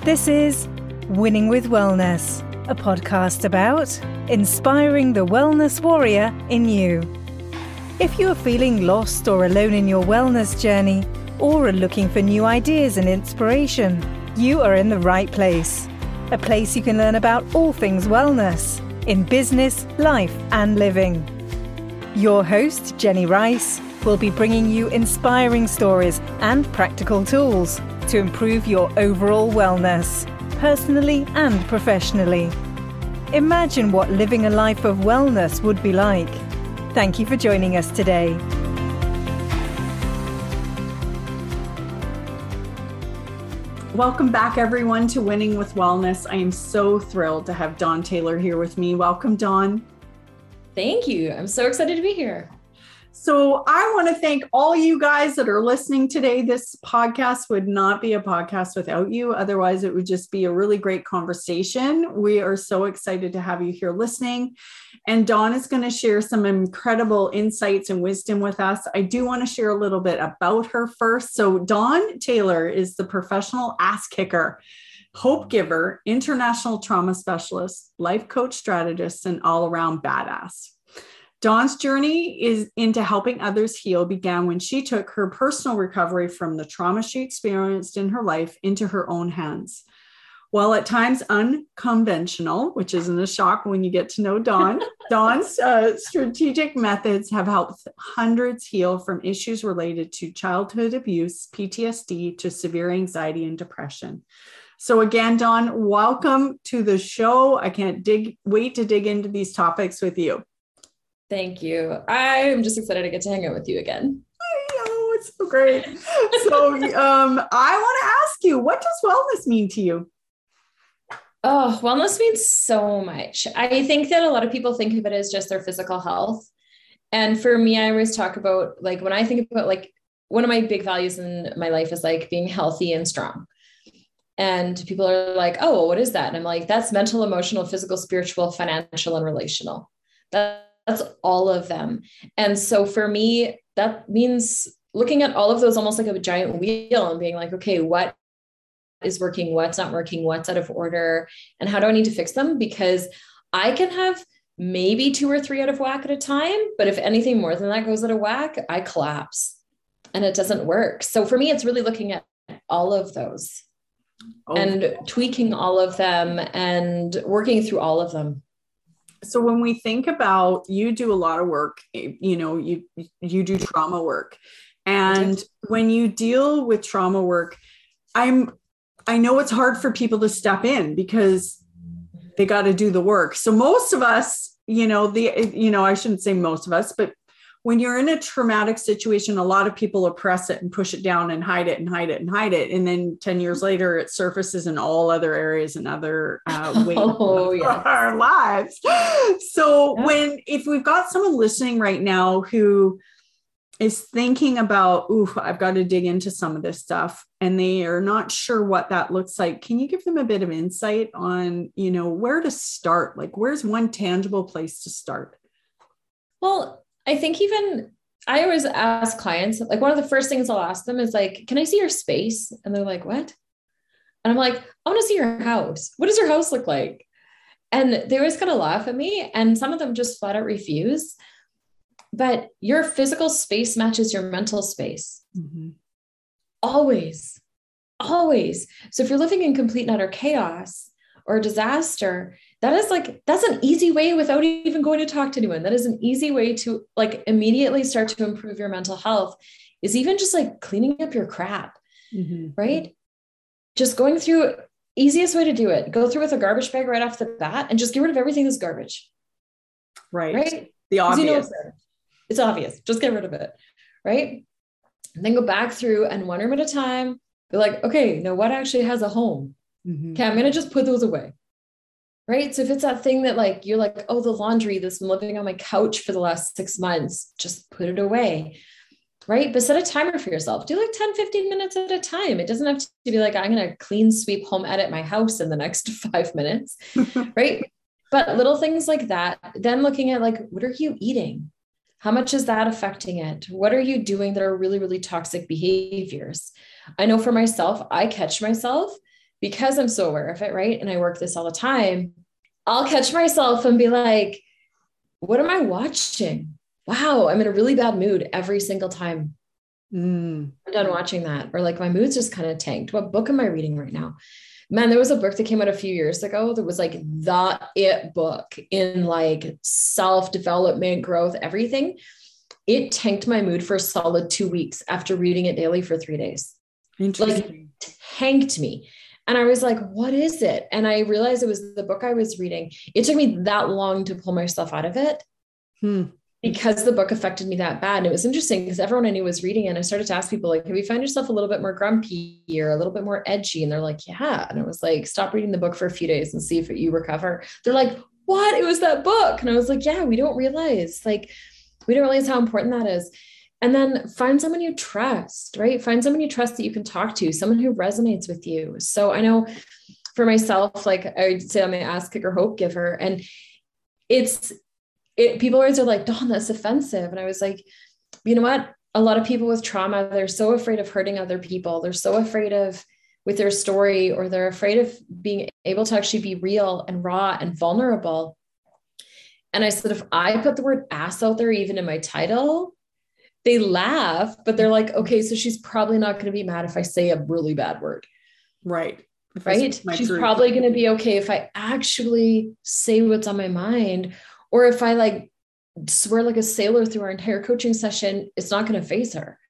This is Winning with Wellness, a podcast about inspiring the wellness warrior in you. If you are feeling lost or alone in your wellness journey, or are looking for new ideas and inspiration, you are in the right place. A place you can learn about all things wellness in business, life, and living. Your host, Jenny Rice, will be bringing you inspiring stories and practical tools to improve your overall wellness, personally and professionally. Imagine what living a life of wellness would be like. Thank you for joining us today. Welcome back, everyone, to Winning with Wellness. I am so thrilled to have Dawn Taylor here with me. Welcome, Dawn. Thank you. I'm so excited to be here. So I want to thank all you guys that are listening today. This podcast would not be a podcast without you. Otherwise, it would just be a really great conversation. We are so excited to have you here listening. And Dawn is going to share some incredible insights and wisdom with us. I do want to share a little bit about her first. So Dawn Taylor is the professional ass kicker, hope giver, international trauma specialist, life coach strategist, and all-around badass. Dawn's journey is into helping others heal began when she took her personal recovery from the trauma she experienced in her life into her own hands. While at times unconventional, which isn't a shock when you get to know Dawn, Dawn's strategic methods have helped hundreds heal from issues related to childhood abuse, PTSD, to severe anxiety and depression. So again, Dawn, welcome to the show. I can't wait to dig into these topics with you. Thank you. I'm just excited to get to hang out with you again. I know, it's so great. So I want to ask you, what does wellness mean to you? Oh, wellness means so much. I think that a lot of people think of it as just their physical health. And for me, I always talk about, like, when I think about, like, one of my big values in my life is like being healthy and strong. And people are like, oh, well, what is that? And I'm like, that's mental, emotional, physical, spiritual, financial, and relational. That's all of them. And so for me, that means looking at all of those almost like a giant wheel and being like, okay, what is working? What's not working? What's out of order? And how do I need to fix them? Because I can have maybe 2 or 3 out of whack at a time, but if anything more than that goes out of whack, I collapse and it doesn't work. So for me, it's really looking at all of those and tweaking all of them and working through all of them. So when we think about, you do a lot of work, you know, you do trauma work. And when you deal with trauma work, I know it's hard for people to step in because they got to do the work. So most of us, I shouldn't say most of us, but when you're in a traumatic situation, a lot of people oppress it and push it down and hide it and hide it and hide it. And then 10 years later, it surfaces in all other areas and other ways of our lives. So if we've got someone listening right now who is thinking about, I've got to dig into some of this stuff, and they are not sure what that looks like, can you give them a bit of insight on, where to start? Like, where's one tangible place to start? Well, I think I always ask clients, like, one of the first things I'll ask them is like, can I see your space? And they're like, what? And I'm like, I want to see your house. What does your house look like? And they always kind of laugh at me. And some of them just flat out refuse. But your physical space matches your mental space. Mm-hmm. Always, always. So if you're living in complete and utter chaos or disaster, that's an easy way without even going to talk to anyone. That is an easy way to, like, immediately start to improve your mental health, is even just like cleaning up your crap, right? Just going through, easiest way to do it. Go through with a garbage bag right off the bat and just get rid of everything that's garbage. Right? The obvious. It's obvious. Just get rid of it. Right? And then go back through and one room at a time. Be like, okay, now what actually has a home? Okay, I'm going to just put those away. Right? So if it's that thing that, like, you're like, oh, the laundry that's been living on my couch for the last 6 months, just put it away. Right? But set a timer for yourself. Do like 10, 15 minutes at a time. It doesn't have to be like, I'm going to clean, sweep, home edit my house in the next 5 minutes. Right? But little things like that. Then looking at, like, what are you eating? How much is that affecting it? What are you doing that are really, really toxic behaviors? I know for myself, I catch myself because I'm so aware of it, right? And I work this all the time, I'll catch myself and be like, what am I watching? Wow, I'm in a really bad mood every single time I'm done watching that. Or like my mood's just kind of tanked. What book am I reading right now? Man, there was a book that came out a few years ago that was like the it book in like self-development, growth, everything. It tanked my mood for a solid 2 weeks after reading it daily for 3 days. Interesting. Like tanked me. And I was like, what is it? And I realized it was the book I was reading. It took me that long to pull myself out of it because the book affected me that bad. And it was interesting because everyone I knew was reading it. And I started to ask people like, have you found yourself a little bit more grumpy or a little bit more edgy? And they're like, yeah. And I was like, stop reading the book for a few days and see if you recover. They're like, what? It was that book. And I was like, yeah, we don't realize how important that is. And then find someone you trust, right? Find someone you trust that you can talk to, someone who resonates with you. So I know for myself, like I would say I'm an ass kicker, hope giver. And people always are like, Dawn, that's offensive. And I was like, you know what? A lot of people with trauma, they're so afraid of hurting other people. They're so afraid of with their story, or they're afraid of being able to actually be real and raw and vulnerable. And I said, if I put the word ass out there, even in my title, they laugh, but they're like, okay, so she's probably not going to be mad if I say a really bad word. Right. Right. She's probably going to be okay if I actually say what's on my mind, or if I like swear like a sailor through our entire coaching session, it's not going to faze her.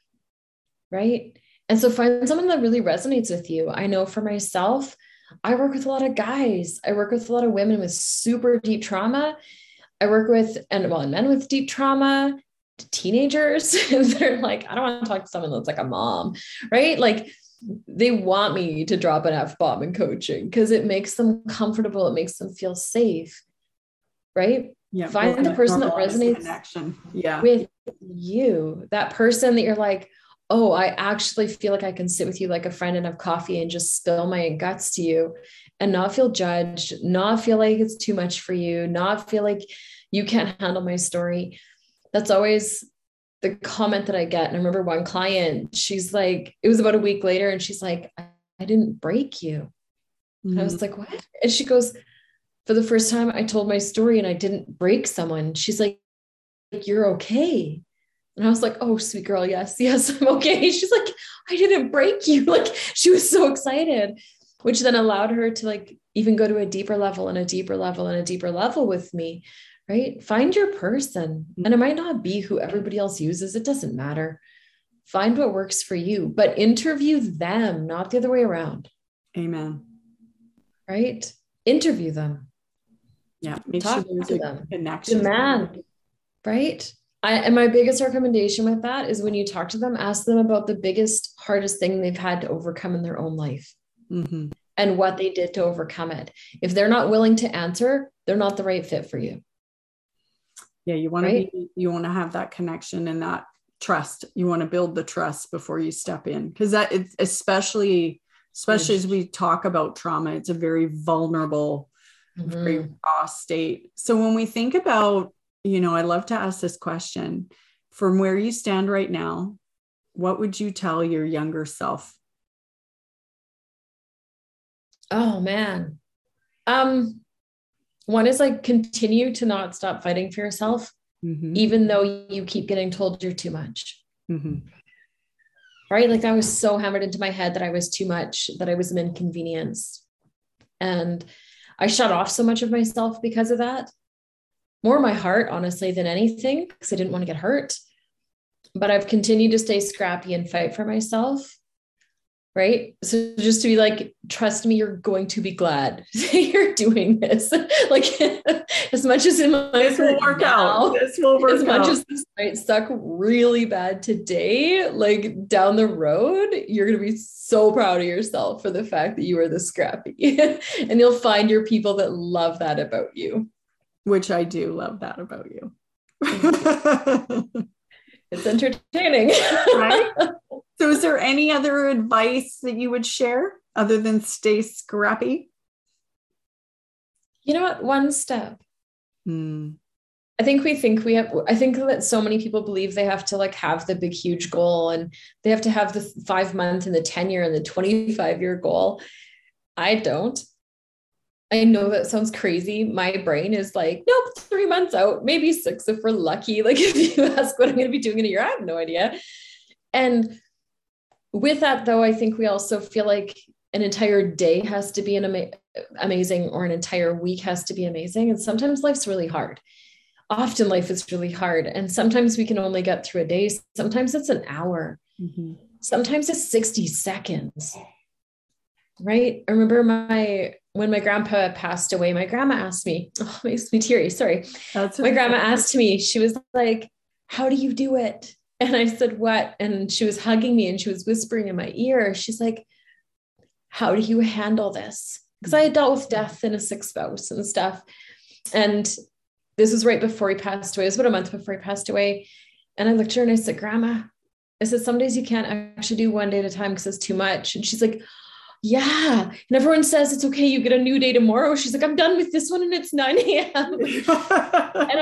Right. And so find someone that really resonates with you. I know for myself, I work with a lot of guys. I work with a lot of women with super deep trauma. I work with, and men with deep trauma, teenagers. They're like, I don't want to talk to someone that's like a mom, right? Like they want me to drop an F-bomb in coaching because it makes them comfortable. It makes them feel safe, right? Yeah. Find the person that resonates with you, that person that you're like, oh, I actually feel like I can sit with you like a friend and have coffee and just spill my guts to you and not feel judged, not feel like it's too much for you, not feel like you can't handle my story. That's always the comment that I get. And I remember one client, she's like, it was about a week later, and she's like, I didn't break you. And I was like, what? And she goes, for the first time I told my story and I didn't break someone. She's like, you're okay. And I was like, oh, sweet girl. Yes, I'm okay. She's like, I didn't break you. Like she was so excited, which then allowed her to like even go to a deeper level and a deeper level and a deeper level with me, right? Find your person. And it might not be who everybody else uses. It doesn't matter. Find what works for you, but interview them, not the other way around. Amen. Right? Interview them. Yeah. Make Talk sure there's to a them. connection. Demand, right? And my biggest recommendation with that is when you talk to them, ask them about the biggest, hardest thing they've had to overcome in their own life and what they did to overcome it. If they're not willing to answer, they're not the right fit for you. Yeah. You want to have that connection and that trust. You want to build the trust before you step in. Cause that it's especially as we talk about trauma, it's a very vulnerable, very raw state. So when we think about, I love to ask this question, from where you stand right now, what would you tell your younger self? Oh man. One is like, continue to not stop fighting for yourself, even though you keep getting told you're too much. Right? Like I was so hammered into my head that I was too much, that I was an inconvenience. And I shut off so much of myself because of that. More my heart, honestly, than anything, because I didn't want to get hurt. But I've continued to stay scrappy and fight for myself. Right. So just to be like, trust me, you're going to be glad you're doing this. Like as much as it might this will work out. This will work out. As much as this might suck really bad today, like down the road, you're going to be so proud of yourself for the fact that you are this scrappy. And you'll find your people that love that about you. Which I do love that about you. It's entertaining. Right? So is there any other advice that you would share other than stay scrappy? You know what? One step. I think that so many people believe they have to like have the big, huge goal, and they have to have the 5 month and the 10-year and the 25-year goal. I don't. I know that sounds crazy. My brain is like, nope, 3 months out, maybe 6 if we're lucky. Like if you ask what I'm going to be doing in a year, I have no idea. And with that though, I think we also feel like an entire day has to be amazing, or an entire week has to be amazing. And sometimes life's really hard. Often life is really hard. And sometimes we can only get through a day. Sometimes it's an hour. Mm-hmm. Sometimes it's 60 seconds. Right. I remember when my grandpa passed away, my grandma asked me, oh, it makes me teary. Sorry. My grandma asked me, she was like, how do you do it? And I said, what? And she was hugging me and she was whispering in my ear. She's like, how do you handle this? Because I had dealt with death and a sick spouse and stuff. And this was right before he passed away. It was about a month before he passed away. And I looked at her and I said, Grandma, I said, some days you can't actually do one day at a time because it's too much. And she's like, yeah. And everyone says, it's okay. You get a new day tomorrow. She's like, I'm done with this one and it's 9 a.m. And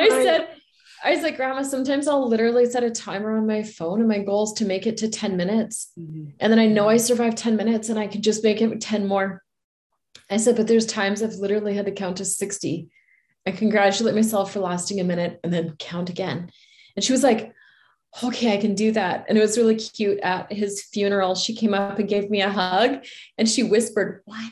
I said, Grandma, sometimes I'll literally set a timer on my phone and my goal is to make it to 10 minutes. Mm-hmm. And then I know I survived 10 minutes and I can just make it 10 more. I said, but there's times I've literally had to count to 60. I congratulate myself for lasting a minute and then count again. And she was like, okay, I can do that. And it was really cute. At his funeral, she came up and gave me a hug and she whispered 1,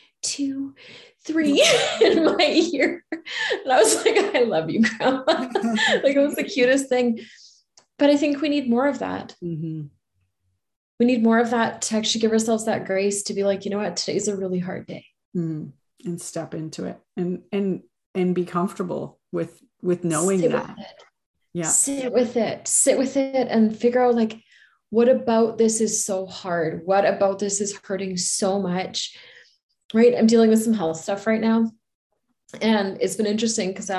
2, 3 in my ear. And I was like, I love you, Grandma. Like it was the cutest thing. But I think we need more of that. Mm-hmm. We need more of that to actually give ourselves that grace to be like, you know what, today's a really hard day. Mm-hmm. And step into it and be comfortable with knowing that. Yeah. Sit with it and figure out like, what about this is so hard? What about this is hurting so much? Right. I'm dealing with some health stuff right now. And it's been interesting because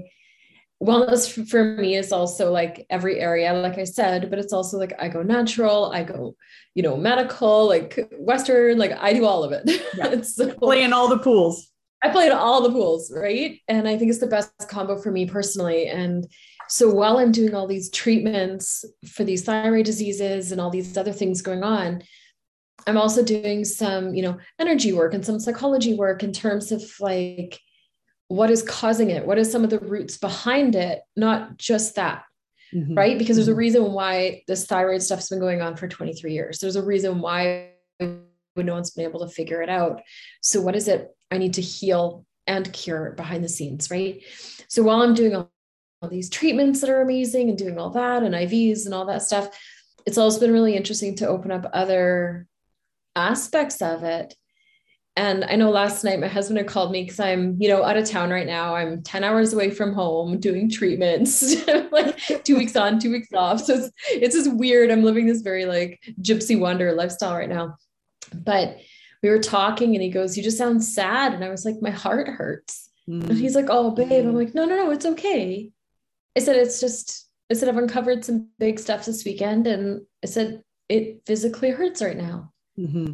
wellness for me is also like every area, like I said, but it's also like, I go natural, I go, medical, like Western, like I do all of it. Yeah. So, play in all the pools. I play in all the pools. Right. And I think it's the best combo for me personally. And so while I'm doing all these treatments for these thyroid diseases and all these other things going on, I'm also doing some, energy work and some psychology work in terms of like, what is causing it? What is some of the roots behind it? Not just that, mm-hmm. right? Because there's a reason why this thyroid stuff's been going on for 23 years. There's a reason why no one's been able to figure it out. So what is it I need to heal and cure behind the scenes, right? So while I'm doing all these treatments that are amazing and doing all that and IVs and all that stuff, it's also been really interesting to open up other aspects of it. And I know last night my husband had called me because I'm, out of town right now. I'm 10 hours away from home doing treatments, like 2 weeks on, 2 weeks off. So it's just weird. I'm living this very like gypsy wonder lifestyle right now. But we were talking and he goes, you just sound sad. And I was like, my heart hurts. Mm-hmm. And he's like, oh, babe. I'm like, no, it's okay. I said, I've uncovered some big stuff this weekend. And I said, it physically hurts right now. Mm-hmm.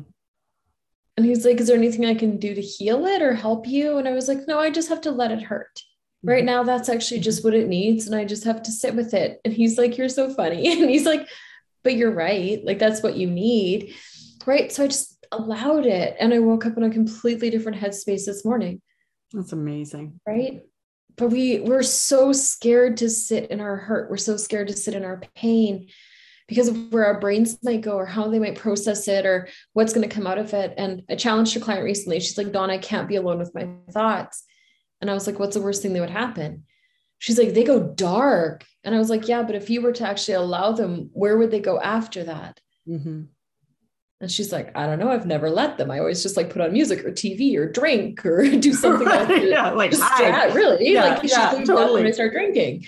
And he's like, is there anything I can do to heal it or help you? And I was like, no, I just have to let it hurt. Mm-hmm. Right now, that's actually just what it needs. And I just have to sit with it. And he's like, you're so funny. And he's like, but you're right. Like, that's what you need. Right. So I just allowed it. And I woke up in a completely different headspace this morning. That's amazing. Right. But we're so scared to sit in our hurt. We're so scared to sit in our pain because of where our brains might go or how they might process it or what's going to come out of it. And I challenged a client recently. She's like, Dawn, I can't be alone with my thoughts. And I was like, what's the worst thing that would happen? She's like, they go dark. And I was like, yeah, but if you were to actually allow them, where would they go after that? Mm-hmm. And she's like, I don't know. I've never let them. I always just like put on music or TV or drink or do something right. Like really. Yeah, like totally. When I start drinking.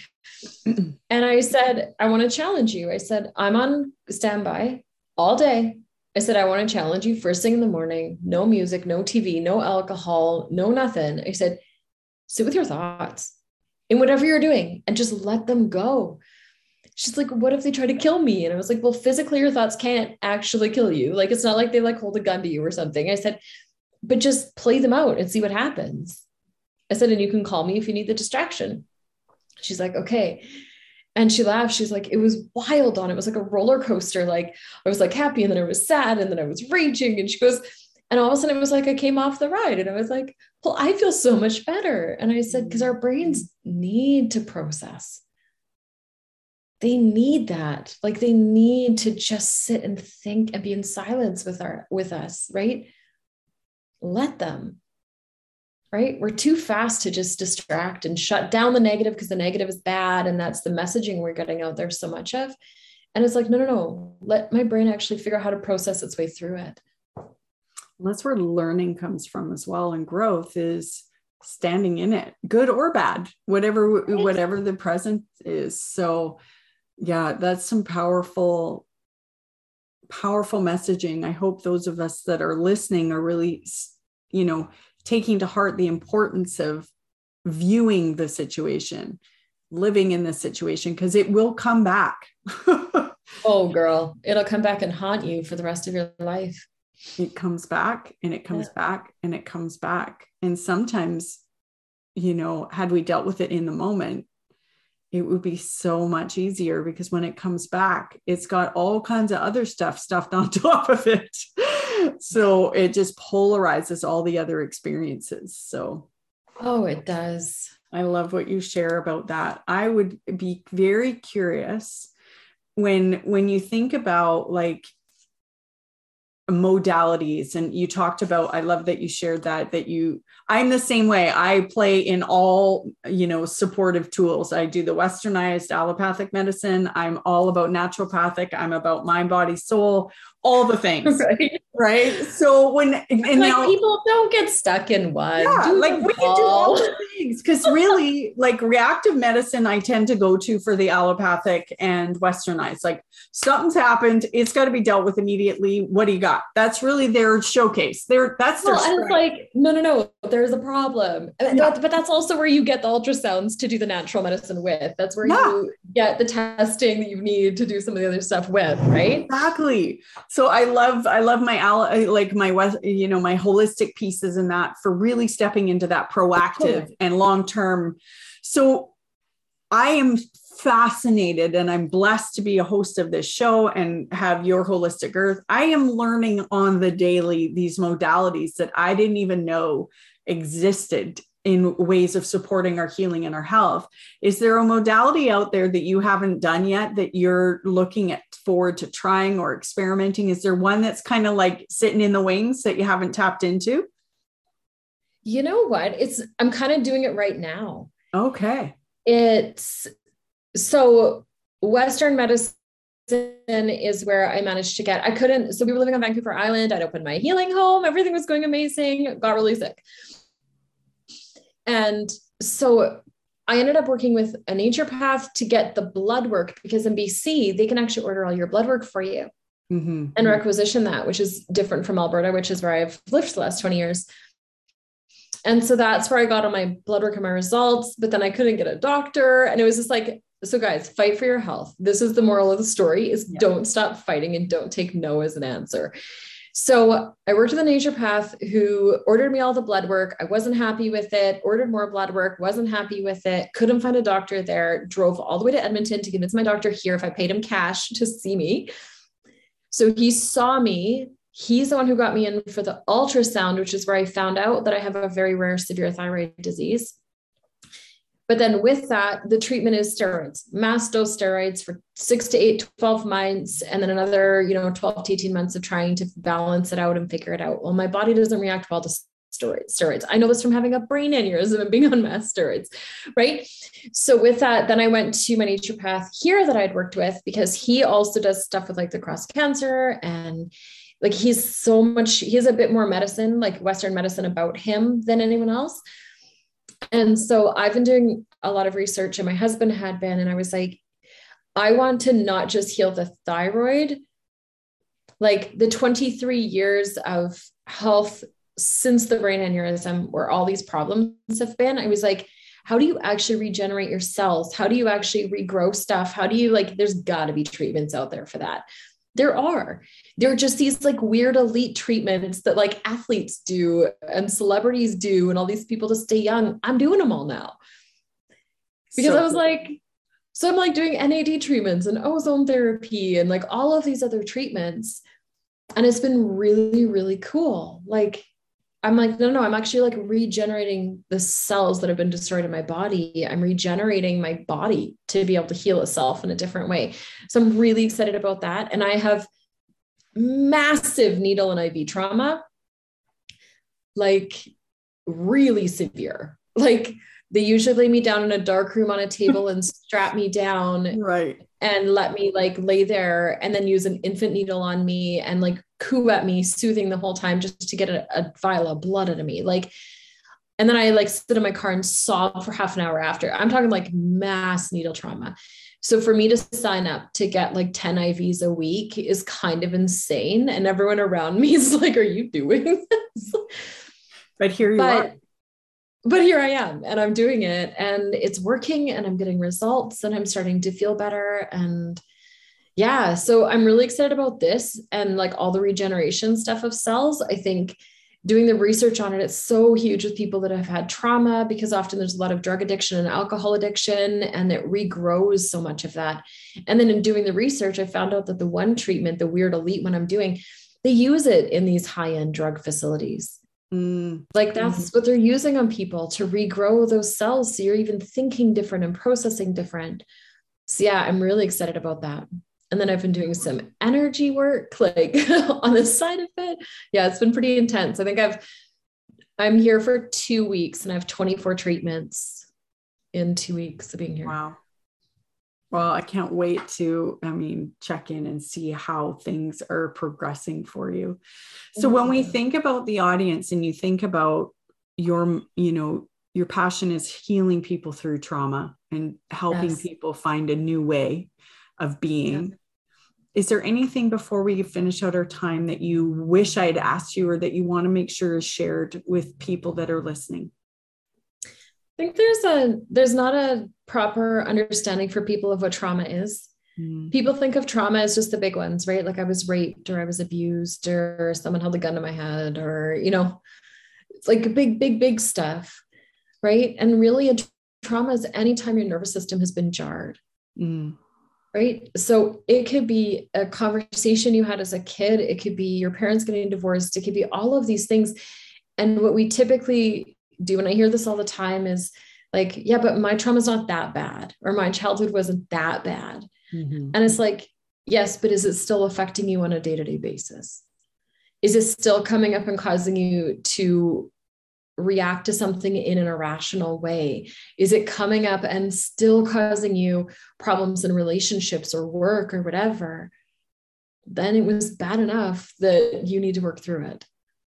And I said, I want to challenge you. I said, I'm on standby all day. I said, I want to challenge you first thing in the morning, no music, no TV, no alcohol, no nothing. I said, sit with your thoughts in whatever you're doing and just let them go. She's like, what if they try to kill me? And I was like, well, physically your thoughts can't actually kill you. Like, it's not like they like hold a gun to you or something. I said, but just play them out and see what happens. I said, and you can call me if you need the distraction. She's like, okay. And she laughed. She's like, it was wild on. It was like a roller coaster. Like I was like happy and then I was sad and then I was raging. And she goes, And all of a sudden it was like, I came off the ride and I was like, well, I feel so much better. And I said, because our brains need to process. They need that. Like they need to just sit and think and be in silence with us, right? Let them, right? We're too fast to just distract and shut down the negative because the negative is bad. And that's the messaging we're getting out there so much of. And it's like, no. Let my brain actually figure out how to process its way through it. And that's where learning comes from as well. And growth is standing in it, good or bad, whatever the present is. So yeah, that's some powerful messaging. I hope those of us that are listening are really, taking to heart the importance of viewing the situation, living in the situation, because it will come back. Oh, girl, it'll come back and haunt you for the rest of your life. It comes back and it comes back and it comes back. And sometimes, had we dealt with it in the moment, it would be so much easier, because when it comes back, it's got all kinds of other stuff stuffed on top of it. So it just polarizes all the other experiences. So, oh, it does. I love what you share about that. I would be very curious when you think about like modalities, and you talked about, I love that you shared that I'm the same way. I play in all, supportive tools. I do the westernized allopathic medicine. I'm all about naturopathic. I'm about mind, body, soul, all the things. Right. So now people don't get stuck in one. Yeah, we can do all the things, because really like reactive medicine, I tend to go to for the allopathic and westernized. Like something's happened, it's got to be dealt with immediately. What do you got? That's really their showcase. That's their and it's like, no, there's a problem. But that's also where you get the ultrasounds to do the natural medicine with. That's where you get the testing that you need to do some of the other stuff with, right? Exactly. So I love my my holistic pieces in that, for really stepping into that proactive and long-term. So I am fascinated, and I'm blessed to be a host of this show and have your Holistic Earth. I am learning on the daily these modalities that I didn't even know existed in ways of supporting our healing and our health. Is there a modality out there that you haven't done yet that you're looking forward to trying or experimenting? Is there one that's kind of like sitting in the wings that you haven't tapped into? You know what? I'm kind of doing it right now. Okay. So Western medicine is where I managed to get, so we were living on Vancouver Island. I'd opened my healing home. Everything was going amazing. Got really sick. And so I ended up working with a naturopath to get the blood work, because in BC, they can actually order all your blood work for you and requisition that, which is different from Alberta, which is where I've lived for the last 20 years. And so that's where I got all my blood work and my results, but then I couldn't get a doctor. And it was just like, so guys, fight for your health. This is the moral of the story, is don't stop fighting and don't take no as an answer. So I worked with a naturopath who ordered me all the blood work. I wasn't happy with it, ordered more blood work, wasn't happy with it, couldn't find a doctor there, drove all the way to Edmonton to convince my doctor here if I paid him cash to see me. So he saw me. He's the one who got me in for the ultrasound, which is where I found out that I have a very rare, severe thyroid disease. But then with that, the treatment is steroids, mass dose steroids for 6 to 8, 12 months. And then another, 12 to 18 months of trying to balance it out and figure it out. Well, my body doesn't react well to steroids. I know this from having a brain aneurysm and being on mass steroids, right? So with that, then I went to my naturopath here that I'd worked with, because he also does stuff with like the cross cancer, and like he has a bit more medicine, like Western medicine about him than anyone else. And so I've been doing a lot of research, and my husband had been, and I was like, I want to not just heal the thyroid, like the 23 years of health since the brain aneurysm, where all these problems have been. I was like, how do you actually regenerate your cells? How do you actually regrow stuff? How do you there's gotta be treatments out there for that. There are just these like weird elite treatments that like athletes do and celebrities do, and all these people to stay young. I'm doing them all now because I was like, so I'm like doing NAD treatments and ozone therapy and like all of these other treatments. And it's been really, really cool. Like, I'm like, no, I'm actually like regenerating the cells that have been destroyed in my body. I'm regenerating my body to be able to heal itself in a different way. So I'm really excited about that. And I have massive needle and IV trauma, like really severe. Like they usually lay me down in a dark room on a table and strap me down. Right. And let me like lay there and then use an infant needle on me and like coo at me, soothing the whole time just to get a vial of blood out of me. Like, and then I like sit in my car and sob for half an hour after. I'm talking like mass needle trauma. So for me to sign up to get like 10 IVs a week is kind of insane. And everyone around me is like, are you doing this? But here you are. But here I am and I'm doing it and it's working and I'm getting results and I'm starting to feel better. And yeah, so I'm really excited about this and like all the regeneration stuff of cells. I think doing the research on it, it's so huge with people that have had trauma because often there's a lot of drug addiction and alcohol addiction and it regrows so much of that. And then in doing the research, I found out that the one treatment, the Weird Elite one I'm doing, they use it in these high-end drug facilities. Like that's what they're using on people to regrow those cells. So you're even thinking different and processing different. So yeah, I'm really excited about that. And then I've been doing some energy work, like on the side of it. Yeah, it's been pretty intense. I think I'm here for 2 weeks and I have 24 treatments in 2 weeks of being here. Wow. Well, I can't wait to, check in and see how things are progressing for you. So when we think about the audience and you think about your passion is healing people through trauma and helping people find a new way of being. Yes. Is there anything before we finish out our time that you wish I'd asked you or that you want to make sure is shared with people that are listening? I think there's not a proper understanding for people of what trauma is. People think of trauma as just the big ones, right? Like I was raped or I was abused or someone held a gun to my head or, it's like big stuff, right? And really a trauma is anytime your nervous system has been jarred, right? So it could be a conversation you had as a kid. It could be your parents getting divorced. It could be all of these things. And what we typically do, and I hear this all the time, is like, yeah, but my trauma's not that bad, or my childhood wasn't that bad. And it's like, yes, but is it still affecting you on a day-to-day basis? Is it still coming up and causing you to react to something in an irrational way? Is it coming up and still causing you problems in relationships or work or whatever? Then it was bad enough that you need to work through it.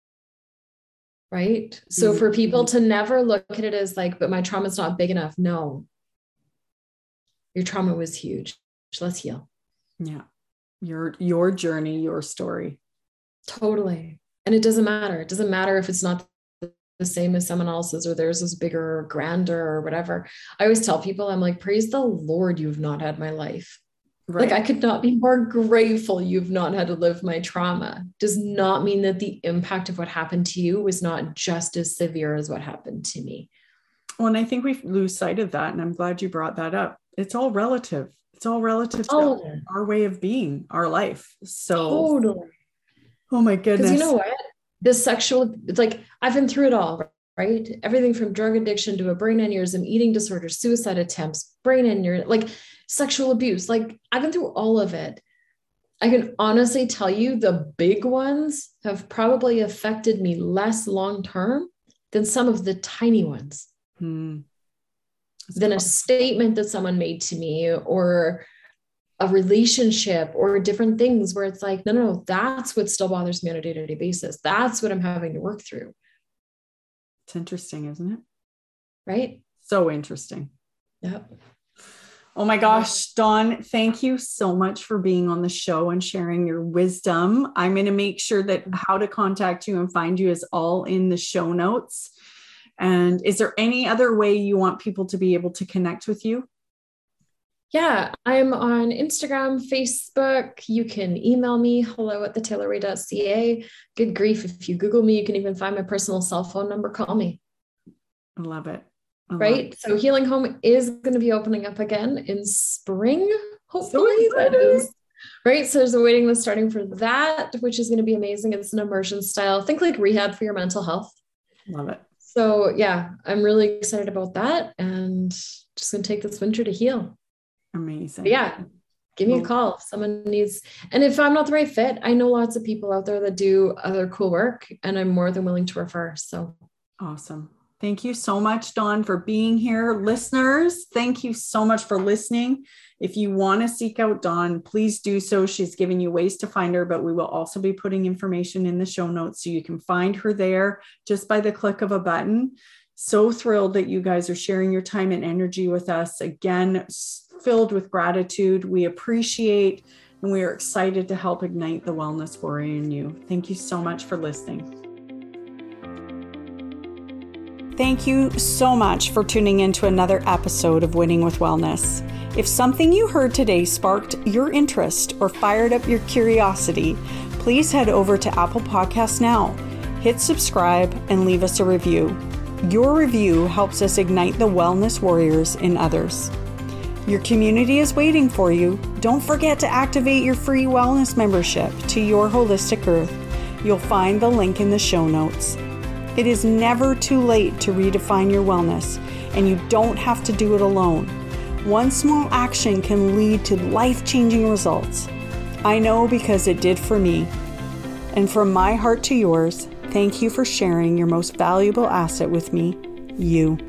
Right. So for people to never look at it as like, but my trauma's not big enough. No, your trauma was huge. Let's heal. Yeah. Your journey, your story. Totally. And it doesn't matter. It doesn't matter if it's not the same as someone else's or theirs is bigger or grander or whatever. I always tell people, I'm like, praise the Lord, you've not had my life. Right. Like I could not be more grateful you've not had to live my trauma. Does not mean that the impact of what happened to you was not just as severe as what happened to me. Well, and I think we lose sight of that. And I'm glad you brought that up. It's all relative. It's all relative to our way of being, our life. So totally. Oh my goodness. Because you know what? It's like, I've been through it all, right? Everything from drug addiction to a brain aneurysm, eating disorders, suicide attempts, brain aneurysm, like sexual abuse. Like I've been through all of it. I can honestly tell you the big ones have probably affected me less long-term than some of the tiny ones. Than a statement that someone made to me or a relationship or different things where it's like, no, that's what still bothers me on a day-to-day basis. That's what I'm having to work through. It's interesting, isn't it? Right? So interesting. Yep. Oh my gosh, Dawn, thank you so much for being on the show and sharing your wisdom. I'm going to make sure that how to contact you and find you is all in the show notes. And is there any other way you want people to be able to connect with you? Yeah, I'm on Instagram, Facebook. You can email me, hello@thetaylorway.ca. Good grief. If you Google me, you can even find my personal cell phone number. Call me. I love it. Right. So Healing Home is going to be opening up again in spring. Hopefully that is Right. So there's a waiting list starting for that, which is going to be amazing. It's an immersion style. Think like rehab for your mental health. Love it. So yeah, I'm really excited about that and just going to take this winter to heal. Amazing. But yeah. Give me a call if someone needs, and if I'm not the right fit, I know lots of people out there that do other cool work and I'm more than willing to refer. So awesome. Thank you so much, Dawn, for being here. Listeners, thank you so much for listening. If you want to seek out Dawn, please do so. She's giving you ways to find her, but we will also be putting information in the show notes so you can find her there just by the click of a button. So thrilled that you guys are sharing your time and energy with us. Again, filled with gratitude. We appreciate and we are excited to help ignite the wellness warrior in you. Thank you so much for listening. Thank you so much for tuning in to another episode of Winning with Wellness. If something you heard today sparked your interest or fired up your curiosity, please head over to Apple Podcasts now, hit subscribe, and leave us a review. Your review helps us ignite the wellness warriors in others. Your community is waiting for you. Don't forget to activate your free wellness membership to Your Holistic Earth. You'll find the link in the show notes. It is never too late to redefine your wellness, and you don't have to do it alone. One small action can lead to life-changing results. I know because it did for me. And from my heart to yours, thank you for sharing your most valuable asset with me, you.